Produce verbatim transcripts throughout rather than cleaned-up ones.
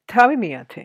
თავი მიათე.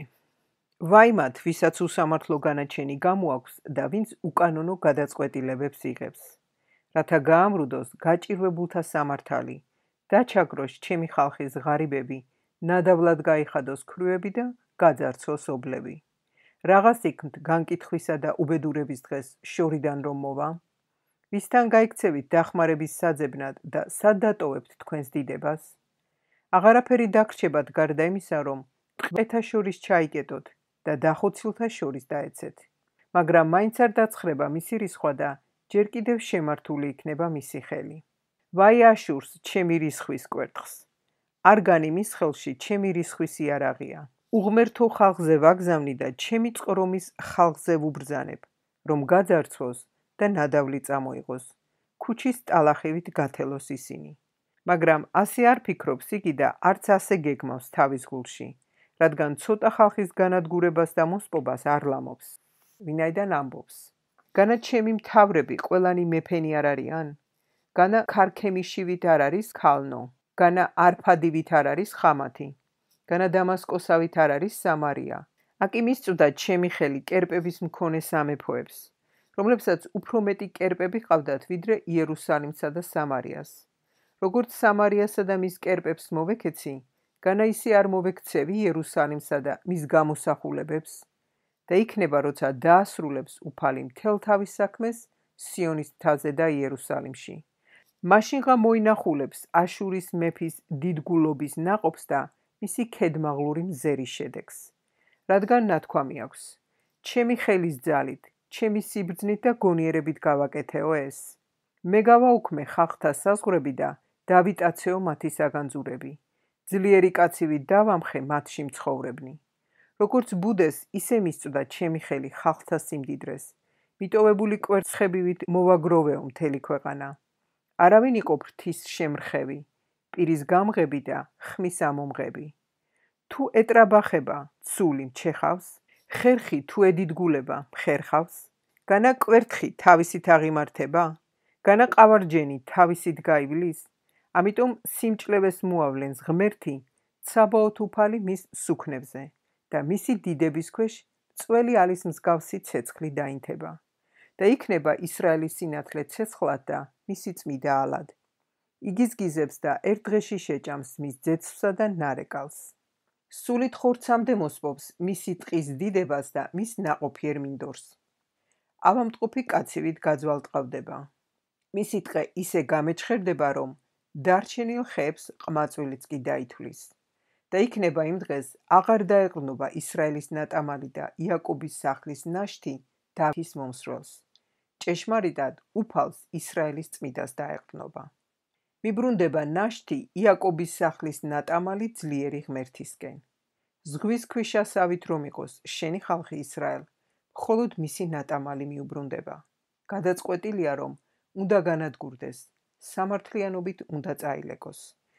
ვაიმათ, ვისაც უსამართლო განაჩენი გამოაქვს და ვინც უკანონო გადაწყვეტილებებს იღებს. რათა გაამრუდოს გაჭირვებულთა სამართალი, დაჩაგროს ჩემი ხალხის ღარიბები, ნადავლად გაიხადოს ქვრივები და გაძარცვოს ობლები. Რაღაც იქნთ განკითხვისა და უბედურების დღეს შორიდან რომ მოვა? ვისთან გაიქცევით დახმარების საძებნად და სად დატოვებთ თქვენს დიდებას? აღარაფერი დაგრჩებათ გარდა იმისა, რომ ტყვეთა შორის ჩაიკეტოთ და დახოცილთა შორის დაეცეთ. მაგრამ მაინც არ დაცხრება მისი რისხვა და ჯერ კიდევ შემართული იქნება მისი ხელი. ვაი აშურს ჩემი რისხვის კვერთხს. არ განი მის ხელში ჩემი რისხვის იარაღია. უღმერთო ხალხზე ვაგზავნი და ჩემი წყრომის ხალხზე ვუბრძანებ, რომ გაძარცვოს და ნადავლი წამოიღოს. ქუჩის ტალახივით გათელოს ისინი. მაგრამ ასე არ ფიქრობს იგი და არც ასე გეგმავს თავის გულში, რადგან ცოტა ხალხის განადგურებას და მოსპობას არ ლამობს. ვინაიდან ამბობს. განა ჩემი მთავრები ყველანი მეფენი არ არიან? განა ქარქემიშივით არ არის ქალნო? განა არფადივით არ არის ხამათი? განა დამასკოსავით არ არის სამარია? აკი მისწვდა ჩემი ხელი კერპების მქონე სამეფოებს, რომლებსაც უფრო მეტი კერპები ყავდათ ვიდრე იერუსალიმსა და სამარიას. როგორც სამარიასა და მის კერპებს მოვეკეცი, განა ისე არ მოვექცევი იერუსალიმსა და მის გამოსახულებებს და იქნება როცა დაასრულებს უფალი მთელ თავის საქმეს სიონის მთაზე და იერუსალიმში. მაშინღა მოინახულებს აშურის მეფის დიდგულობის ნაყოფს და მისი ქედმაღლური მზერის შედეგს. რადგან ნათქვამი აქვს, ჩემი ხელის ძალით, ჩემი სიბრძნით და გონიერებით გავაკეთეო ეს. მე გავაუქმე ხალხთა საზღვრები და დავიტაცეო მათი საგანძურები. ძლიერი კაცივით დავამხე მათში მცხოვრებნი. როგორც ბუდეს, ისე მისწვდა ჩემი ხელი ხალხთა სიმდიდრეს. მიტოვებული კვერცხებივით მოვაგროვეო მთელი ქვეყანა. არავინ იყო ფრთის შემრხევი, პირის გამღები და ხმის ამომღები. თუ ეტრაბახება, ცული მჩეხავს, ხერხი თუ ედიდგულება, ხერხავს, განა კვერთხი თავისით აღიმართება, განა ყავარჯენი თავისით გაივლის, ამიტომ სიმჭლევეს მოავლენს ღმერთი, ცაბაოთ უფალი მის სუქნებზე და მისი დიდების ქვეშ წველი ალის მსგავსი ცეცხლი დაინთება და იქნება ისრაელის სინათლე ცეცხლად და მისი წმიდა ალად. იგიზგიზებს და ერთ დღეში შეჭამს მის ძეცვსა და ნარეკალს. სულით ხორცამდე მოსპობს მისი ტყის დიდებას და მის ნაყოფიერ მინდორს. ავამტყოფი კაცივით გაძვალტყავდება. მისი ტყე ისე გამეჩხერდება, რომ დარჩენილ ხეებს ყმაწვილიც კი დაითვლის. და იქნება იმ დღეს აღარ დაეყრდნობა ისრაელის ნატამალი და იაკობის სახლის ნაშთი დავითის მომსვლელს. ჭეშმარიტად უფალს ისრაელის წმიდას დაეყრდნობა. მიბრუნდება ნაშთი იაკობის სახლის ნატამალი ძლიერი ღმერთისკენ. ზღვის ქვიშასავით რომ იყოს შენი ხალხი ისრაელ, მხოლოდ მისი ნატამალი მიუბრუნდება. გადაწყვეტილია რომ უნდა განადგურდეს, სამართლიანობით უნდა წაილეკოს.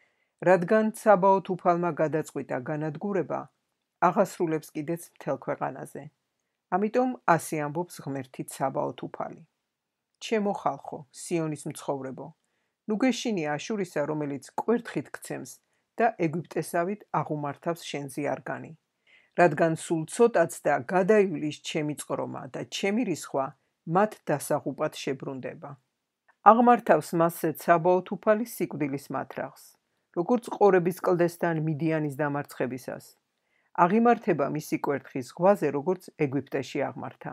რადგან ცაბაოთ უფალმა გადაწყვიტა განადგურება, აღასრულებს კიდეც მთელ ქვეყანაზე. ამიტომ ასე ამბობს ღმერთი ცაბაოთ უფალი. ჩემო ხალხო, სიონის მცხოვრებო, ნუ გეშინია აშურისა, რომელიც კვერთხით გცემს და ეგვიპტესავით აღუმართავს შენზე არგანი. რადგან სულ ცოტაც და გადაივლის ჩემი წყრომა და ჩემი რისხვა მათ დასაღუპად შებრუნდება. აღმართავს მასზე ცაბაოთ უფალი სიკვდილის მათრაღს, როგორც ყორების კლდესთან მიდიანის დამარცხებისას. აღიმართება მისი კვერთხი ზღვაზე, როგორც ეგვიპტეში აღმართა.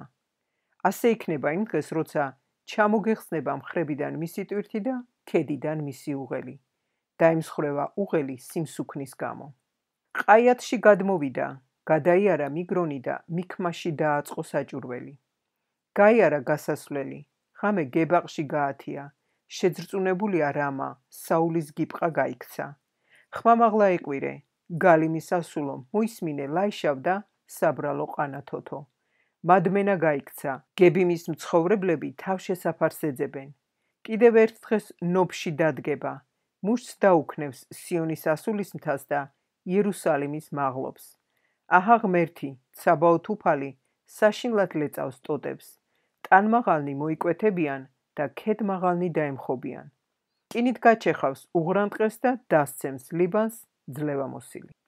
ასე იქნება იმ დღეს, როცა ჩამოგეხსნება მხრებიდან მისი ტვირთი და ქედიდან მისი უღელი. დაიმსხვრევა უღელი სიმსუქნის გამო. ყაიათში გადმოვიდა, გადაიარა მიგრონი და მიქმაში დააწყო საჭურველი. გაიარა გასასვლელი, ღამე გებაყში გაათია, შეძრწუნებულია რამა, საულის გიპყა გაიქცა. ხმამაღლა ეკვირე, გალიმის ასულო, მოისმინე ლაიშავ და საბრალო ყანათოთო. მადმენა გაიქცა, გებიმის მცხოვრებლები თავშესაფარს ეძებენ. კიდევ ერთ დღეს ნოფში დადგება, მუშს დაუქნევს სიონის ასულის მთას და იერუსალიმის მაღლობს. აჰა ღმერთი, ცაბაოთ უფალი, საშინლად ლეწავს ტოტებს. ტანმაღალნი მოიკვეთებიან და ქედმაღალნი დაემხობიან. რკინით გაჩეხავს უღრან ტყეს და დასცემს ლიბანს ძლევამოსილი.